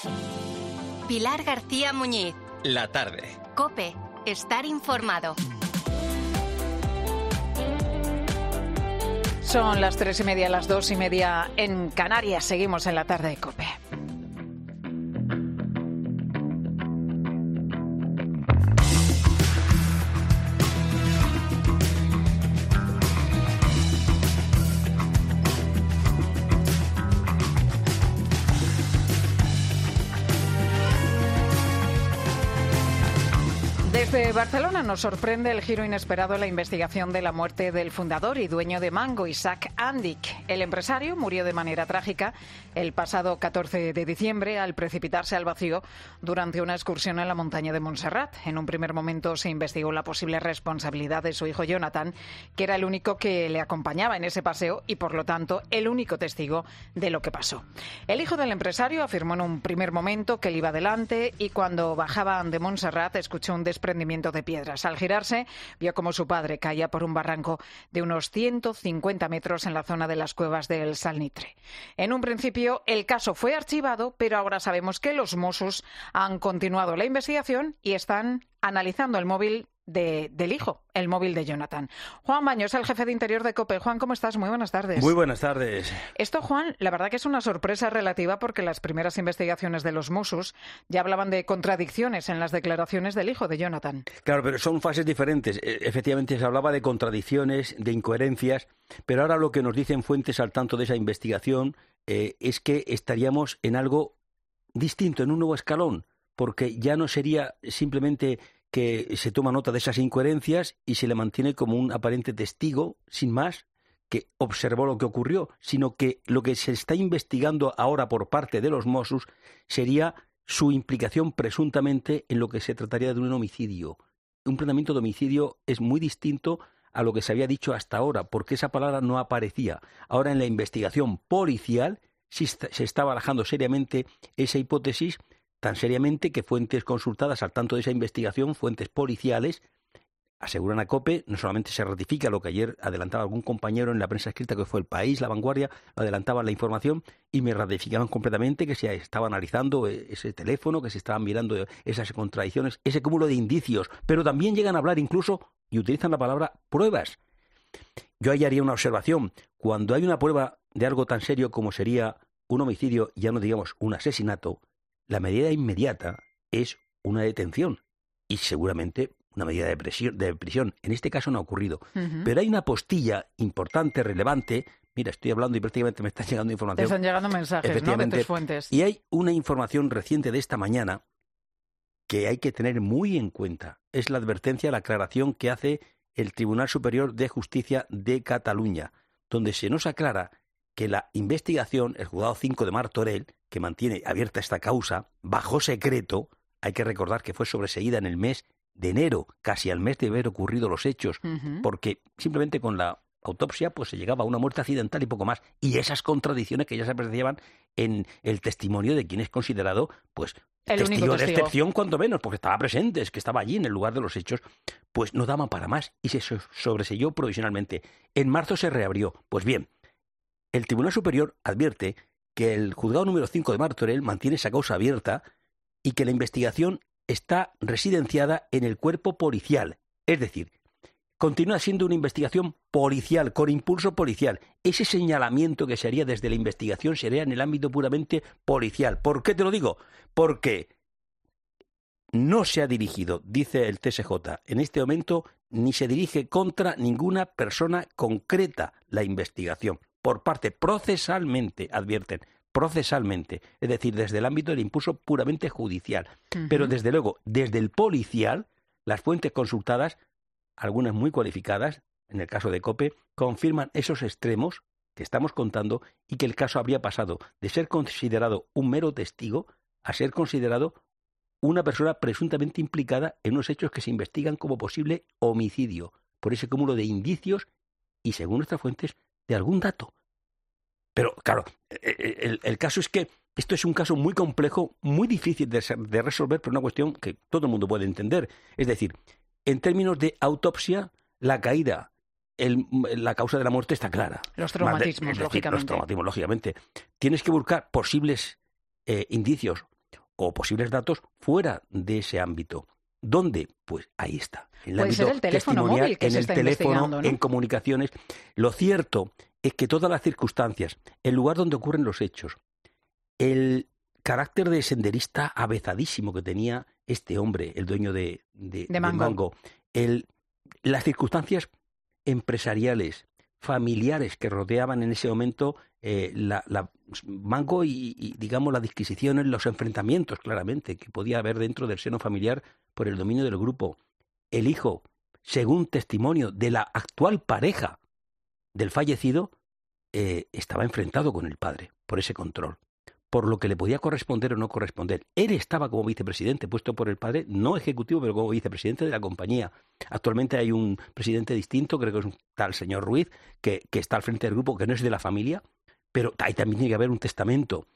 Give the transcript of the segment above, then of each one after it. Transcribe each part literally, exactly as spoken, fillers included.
Pilar García Muñiz. La tarde. COPE. Estar informado. Son las tres y media, las dos y media en Canarias. Seguimos en la tarde de COPE. Desde Barcelona nos sorprende el giro inesperado en la investigación de la muerte del fundador y dueño de Mango, Isaac Andic. El empresario murió de manera trágica el pasado catorce de diciembre al precipitarse al vacío durante una excursión en la montaña de Montserrat. En un primer momento se investigó la posible responsabilidad de su hijo Jonathan, que era el único que le acompañaba en ese paseo y, por lo tanto, el único testigo de lo que pasó. El hijo del empresario afirmó en un primer momento que él iba delante y cuando bajaban de Montserrat escuchó un desprendimiento de piedras. Al girarse, vio como su padre caía por un barranco de unos ciento cincuenta metros en la zona de las cuevas del Salnitre. En un principio, el caso fue archivado, pero ahora sabemos que los Mossos han continuado la investigación y están analizando el móvil de, del hijo, el móvil de Jonathan. Juan Baños, el jefe de Interior de COPE. Juan, ¿cómo estás? Muy buenas tardes. Muy buenas tardes. Esto, Juan, la verdad que es una sorpresa relativa porque las primeras investigaciones de los Mossos ya hablaban de contradicciones en las declaraciones del hijo de Jonathan. Claro, pero son fases diferentes. Efectivamente, se hablaba de contradicciones, de incoherencias, pero ahora lo que nos dicen fuentes al tanto de esa investigación eh, es que estaríamos en algo distinto, en un nuevo escalón, porque ya no sería simplemente que se toma nota de esas incoherencias y se le mantiene como un aparente testigo, sin más, que observó lo que ocurrió, sino que lo que se está investigando ahora por parte de los Mossos sería su implicación presuntamente en lo que se trataría de un homicidio. Un planteamiento de homicidio es muy distinto a lo que se había dicho hasta ahora, porque esa palabra no aparecía. Ahora en la investigación policial sí se está barajando seriamente esa hipótesis, tan seriamente que fuentes consultadas al tanto de esa investigación, fuentes policiales, aseguran a COPE, no solamente se ratifica lo que ayer adelantaba algún compañero en la prensa escrita, que fue El País, La Vanguardia, adelantaban la información y me ratificaban completamente que se estaba analizando ese teléfono, que se estaban mirando esas contradicciones, ese cúmulo de indicios, pero también llegan a hablar incluso, y utilizan la palabra, pruebas. Yo ahí haría una observación. Cuando hay una prueba de algo tan serio como sería un homicidio, ya no digamos un asesinato, la medida inmediata es una detención y seguramente una medida de, presión, de prisión. En este caso no ha ocurrido. Uh-huh. Pero hay una postilla importante, relevante. Mira, estoy hablando y prácticamente me están llegando información. Te están llegando mensajes, ¿no?, de tus fuentes. Y hay una información reciente de esta mañana que hay que tener muy en cuenta. Es la advertencia, la aclaración que hace el Tribunal Superior de Justicia de Cataluña, donde se nos aclara que la investigación, el juzgado cinco de Martorell, que mantiene abierta esta causa, bajo secreto, hay que recordar que fue sobreseída en el mes de enero, casi al mes de haber ocurrido los hechos, uh-huh. porque simplemente con la autopsia pues se llegaba a una muerte accidental y poco más, y esas contradicciones que ya se apreciaban en el testimonio de quien es considerado pues el testigo, único de testigo. excepción, cuanto menos, porque estaba presente, es que estaba allí en el lugar de los hechos, pues no daban para más y se sobreseyó provisionalmente. En marzo se reabrió. Pues bien, el Tribunal Superior advierte que el juzgado número cinco de Martorell mantiene esa causa abierta y que la investigación está residenciada en el cuerpo policial. Es decir, continúa siendo una investigación policial, con impulso policial. Ese señalamiento que se haría desde la investigación sería en el ámbito puramente policial. ¿Por qué te lo digo? Porque no se ha dirigido, dice el T S J, en este momento ni se dirige contra ninguna persona concreta la investigación. Por parte procesalmente, advierten, procesalmente, es decir, desde el ámbito del impulso puramente judicial. Uh-huh. Pero desde luego, desde el policial, las fuentes consultadas, algunas muy cualificadas, en el caso de COPE, confirman esos extremos que estamos contando y que el caso habría pasado de ser considerado un mero testigo a ser considerado una persona presuntamente implicada en unos hechos que se investigan como posible homicidio, por ese cúmulo de indicios y, según nuestras fuentes, de algún dato. Pero, claro, el, el caso es que esto es un caso muy complejo, muy difícil de, de resolver, pero una cuestión que todo el mundo puede entender. Es decir, en términos de autopsia, la caída, el, la causa de la muerte está clara. Los traumatismos, de, decir, lógicamente. Los traumatismos, lógicamente. Tienes que buscar posibles eh, indicios o posibles datos fuera de ese ámbito. ¿Dónde? Pues ahí está. En el Puede ser el teléfono móvil que en se el está teléfono, investigando, ¿no? en comunicaciones. Lo cierto es que todas las circunstancias, el lugar donde ocurren los hechos, el carácter de senderista avezadísimo que tenía este hombre, el dueño de, de, de Mango, de Mango el, las circunstancias empresariales, familiares que rodeaban en ese momento eh, la, la Mango y, y, digamos, las disquisiciones, los enfrentamientos, claramente, que podía haber dentro del seno familiar por el dominio del grupo. El hijo, según testimonio de la actual pareja del fallecido, eh, estaba enfrentado con el padre por ese control, por lo que le podía corresponder o no corresponder. Él estaba como vicepresidente, puesto por el padre, no ejecutivo, pero como vicepresidente de la compañía. Actualmente hay un presidente distinto, creo que es un tal señor Ruiz, que, que está al frente del grupo, que no es de la familia, pero ahí también tiene que haber un testamento,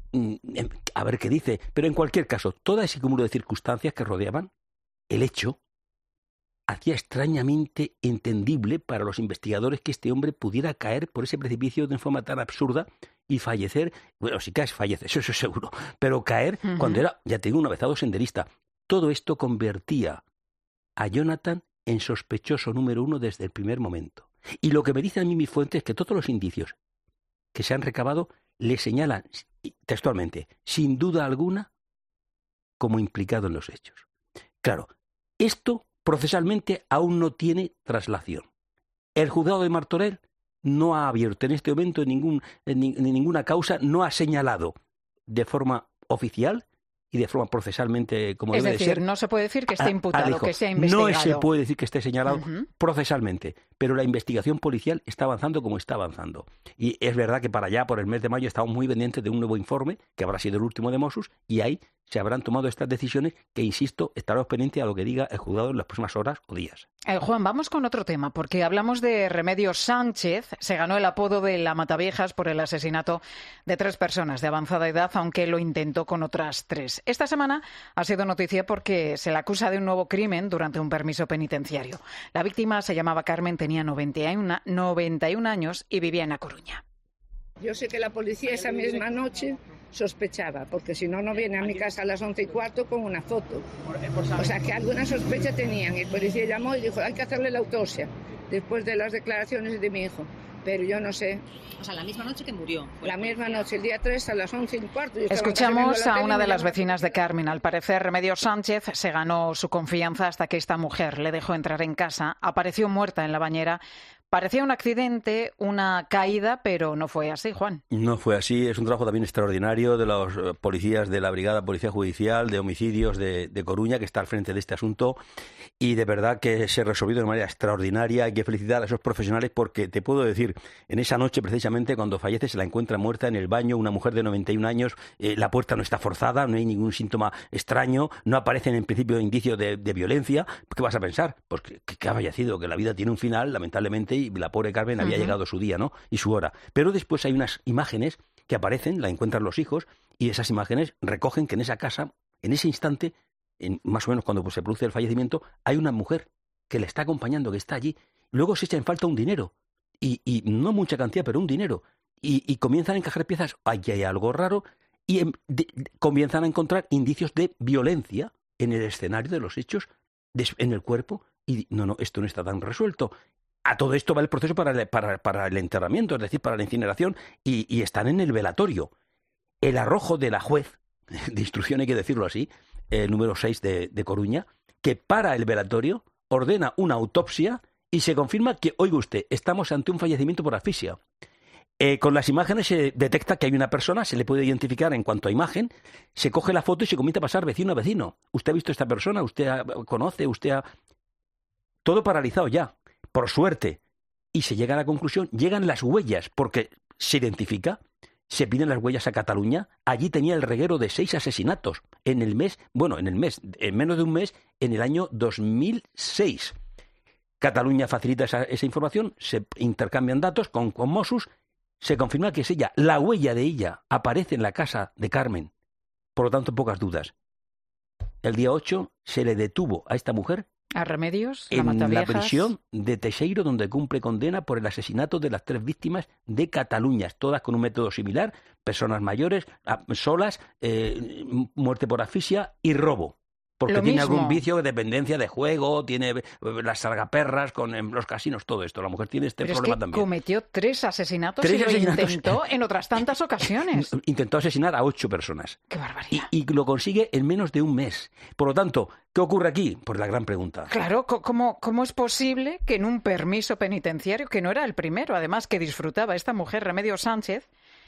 a ver qué dice. Pero en cualquier caso, todo ese cúmulo de circunstancias que rodeaban el hecho hacía extrañamente entendible para los investigadores que este hombre pudiera caer por ese precipicio de una forma tan absurda y fallecer. Bueno, si caes, falleces, eso, eso es seguro, pero caer uh-huh. cuando era, ya te digo, un avezado senderista. Todo esto convertía a Jonathan en sospechoso número uno desde el primer momento. Y lo que me dicen a mí mis fuentes es que todos los indicios que se han recabado le señalan textualmente, sin duda alguna, como implicado en los hechos. Claro, esto procesalmente aún no tiene traslación. El juzgado de Martorell no ha abierto en este momento ningún, ni, ninguna causa, no ha señalado de forma oficial y de forma procesalmente como es debe decir, de ser. No se puede decir que esté imputado, dijo, que sea investigado. No se puede decir que esté señalado uh-huh. procesalmente, pero la investigación policial está avanzando como está avanzando. Y es verdad que para allá, por el mes de mayo, estamos muy pendientes de un nuevo informe, que habrá sido el último de Mossos, y ahí se habrán tomado estas decisiones que, insisto, estaremos pendientes a lo que diga el juzgado en las próximas horas o días. Eh, Juan, vamos con otro tema, porque hablamos de Remedios Sánchez. Se ganó el apodo de la Mataviejas por el asesinato de tres personas de avanzada edad, aunque lo intentó con otras tres. Esta semana ha sido noticia porque se le acusa de un nuevo crimen durante un permiso penitenciario. La víctima se llamaba Carmen, tenía noventa y un años y vivía en A Coruña. Yo sé que la policía esa misma noche sospechaba, porque si no, no viene a mi casa a las once y cuarto con una foto. O sea, que alguna sospecha tenían. El policía llamó y dijo, hay que hacerle la autopsia, después de las declaraciones de mi hijo. Pero yo no sé. O sea, la misma noche que murió. La misma noche, el día tres a las once y cuarto. Escuchamos a una de las vecinas de Carmen. Al parecer, Remedios Sánchez se ganó su confianza hasta que esta mujer le dejó entrar en casa. Apareció muerta en la bañera. Parecía un accidente, una caída, pero no fue así, Juan. No fue así. Es un trabajo también extraordinario de los policías de la Brigada Policía Judicial de Homicidios de, de Coruña, que está al frente de este asunto. Y de verdad que se resolvió de manera extraordinaria. Hay que felicitar a esos profesionales porque te puedo decir, en esa noche precisamente cuando fallece se la encuentra muerta en el baño, una mujer de noventa y un años, eh, la puerta no está forzada, no hay ningún síntoma extraño, no aparecen en principio indicios de, de violencia. ¿Qué vas a pensar? Pues que, que ha fallecido, que la vida tiene un final, lamentablemente, y la pobre Carmen había uh-huh. llegado su día, ¿no? Y su hora. Pero después hay unas imágenes que aparecen, la encuentran los hijos, y esas imágenes recogen que en esa casa, en ese instante, en, más o menos cuando pues, se produce el fallecimiento, hay una mujer que le está acompañando, que está allí. Luego se echa en falta un dinero, y, y no mucha cantidad, pero un dinero. Y, y comienzan a encajar piezas, aquí hay algo raro, y en, de, de, comienzan a encontrar indicios de violencia en el escenario de los hechos, de, en el cuerpo, y no, no, esto no está tan resuelto. A todo esto va el proceso para el, para, para el enterramiento, es decir, para la incineración, y, y están en el velatorio. El arrojo de la juez, de instrucción hay que decirlo así, el número seis de, de Coruña, que para el velatorio ordena una autopsia y se confirma que, oiga usted, estamos ante un fallecimiento por asfixia. Eh, con las imágenes se detecta que hay una persona, se le puede identificar en cuanto a imagen, se coge la foto y se comienza a pasar vecino a vecino. ¿Usted ha visto a esta persona? ¿Usted ha, conoce? ¿Usted ha...? Todo paralizado ya. Por suerte, y se llega a la conclusión, llegan las huellas, porque se identifica, se piden las huellas a Cataluña, allí tenía el reguero de seis asesinatos en el mes, bueno, en el mes, en menos de un mes, en el año dos mil seis. Cataluña facilita esa, esa información, se intercambian datos con, con Mossos, se confirma que es ella, la huella de ella aparece en la casa de Carmen, por lo tanto, pocas dudas. El día ocho se le detuvo a esta mujer ¿A Remedios? ¿La En la Mataviejas? prisión de Teixeiro, donde cumple condena por el asesinato de las tres víctimas de Cataluña, todas con un método similar, personas mayores, solas, eh, muerte por asfixia y robo. Porque Lo tiene mismo. algún vicio de dependencia de juego, tiene las sargaperras con en los casinos, todo esto. La mujer tiene este Pero problema es que también. cometió tres asesinatos Tres y lo asesinatos. intentó en otras tantas ocasiones. Intentó asesinar a ocho personas. ¡Qué Y, barbaridad! y lo consigue en menos de un mes. Por lo tanto, ¿qué ocurre aquí? Pues la gran pregunta. Claro, co- ¿cómo, ¿cómo es posible que en un permiso penitenciario, que no era el primero, además, que disfrutaba esta mujer, Remedios Sánchez,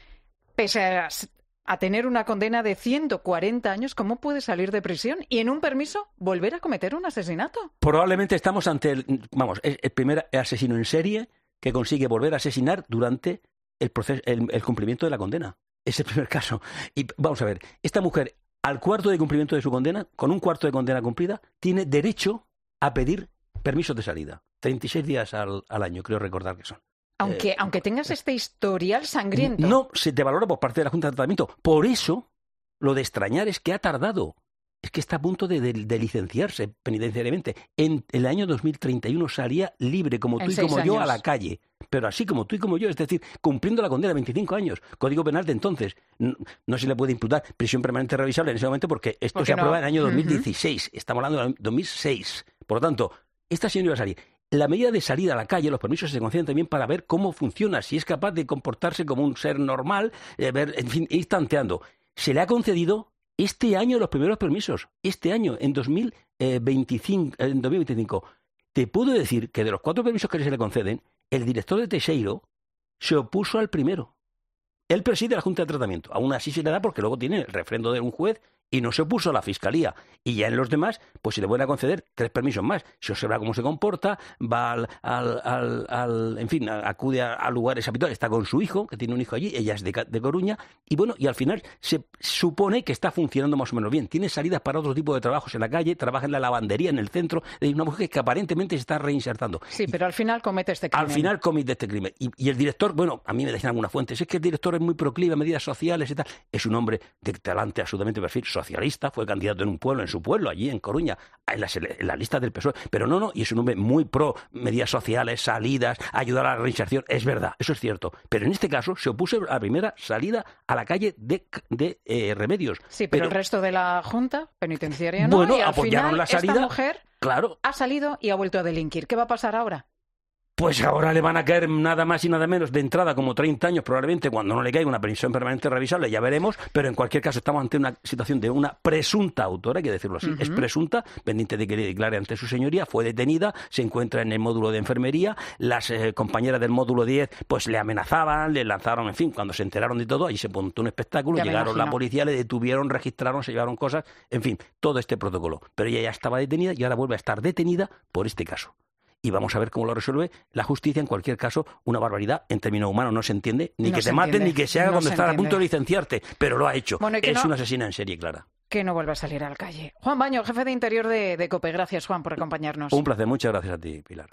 pese a, a tener una condena de ciento cuarenta años, cómo puede salir de prisión y en un permiso volver a cometer un asesinato? Probablemente estamos ante el, vamos, es el primer asesino en serie que consigue volver a asesinar durante el, proceso, el, el cumplimiento de la condena. Es el primer caso. Y vamos a ver, esta mujer, al cuarto de cumplimiento de su condena, con un cuarto de condena cumplida, tiene derecho a pedir permisos de salida. treinta y seis días al, al año, creo recordar que son. Aunque, Eh, aunque tengas este historial sangriento. No se te valora por parte de la Junta de Tratamiento. Por eso, lo de extrañar es que ha tardado. Es que está a punto de, de, de licenciarse penitenciariamente. En el año dos mil treinta y uno salía libre, como tú En y seis como yo, a años. la calle. Pero así como tú y como yo, es decir, cumpliendo la condena de veinticinco años. Código Penal de entonces. No, no se le puede imputar prisión permanente revisable en ese momento porque esto ¿Por se qué no? aprueba en el año dos mil Ujú. dieciséis. Estamos hablando del dos mil seis. Por lo tanto, esta señora iba a salir. La medida de salida a la calle, los permisos se conceden también para ver cómo funciona, si es capaz de comportarse como un ser normal, eh, ver, en fin, ir tanteando. Se le ha concedido este año los primeros permisos, este año, en dos mil veinticinco, en dos mil veinticinco. Te puedo decir que de los cuatro permisos que se le conceden, el director de Teixeiro se opuso al primero. Él preside la Junta de Tratamiento. Aún así se le da porque luego tiene el refrendo de un juez y no se opuso a la Fiscalía. Y ya en los demás, pues se le vuelven a conceder tres permisos más. Se observa cómo se comporta, va al, al, al, al en fin, acude a, a lugares habituales, está con su hijo, que tiene un hijo allí, ella es de, de Coruña, y bueno, y al final se supone que está funcionando más o menos bien. Tiene salidas para otro tipo de trabajos en la calle, trabaja en la lavandería, en el centro, de una mujer que aparentemente se está reinsertando. Sí, pero al final comete este crimen. Al final comete este crimen. Y, y el director, bueno, a mí me decían algunas fuentes, es que el director es muy proclive a medidas sociales y tal. Es un hombre de talante absolutamente perfil, socialista, fue candidato en un pueblo, en su pueblo, allí en Coruña, en la, en la lista del P S O E. Pero no, no, y es un hombre muy pro medidas sociales, salidas, ayudar a la reinserción. Es verdad, eso es cierto. Pero en este caso se opuso a la primera salida a la calle de, de eh, Remedios. Sí, pero, pero el resto de la Junta penitenciaria no. Bueno, y al apoyaron final, la salida. Esta mujer Claro. ha salido y ha vuelto a delinquir. ¿Qué va a pasar ahora? Pues ahora le van a caer nada más y nada menos de entrada como treinta años probablemente cuando no le caiga una prisión permanente revisable, ya veremos, pero en cualquier caso estamos ante una situación de una presunta autora, hay que decirlo así, uh-huh. Es presunta, pendiente de que le declare ante su señoría, fue detenida, se encuentra en el módulo de enfermería, las eh, compañeras del módulo diez pues le amenazaban, le lanzaron, en fin, cuando se enteraron de todo, ahí se montó un espectáculo, ya llegaron la policía, le detuvieron, registraron, se llevaron cosas, en fin, todo este protocolo, pero ella ya estaba detenida y ahora vuelve a estar detenida por este caso. Y vamos a ver cómo lo resuelve la justicia. En cualquier caso, una barbaridad en términos humanos no se entiende, ni no que te entiende. maten, ni que se haga no cuando se estás a entiende. punto de licenciarte, pero lo ha hecho. Bueno, es no, una asesina en serie, Clara. Que no vuelva a salir a la calle. Juan Baño, jefe de Interior de, de COPE. Gracias, Juan, por acompañarnos. Un placer, muchas gracias a ti, Pilar.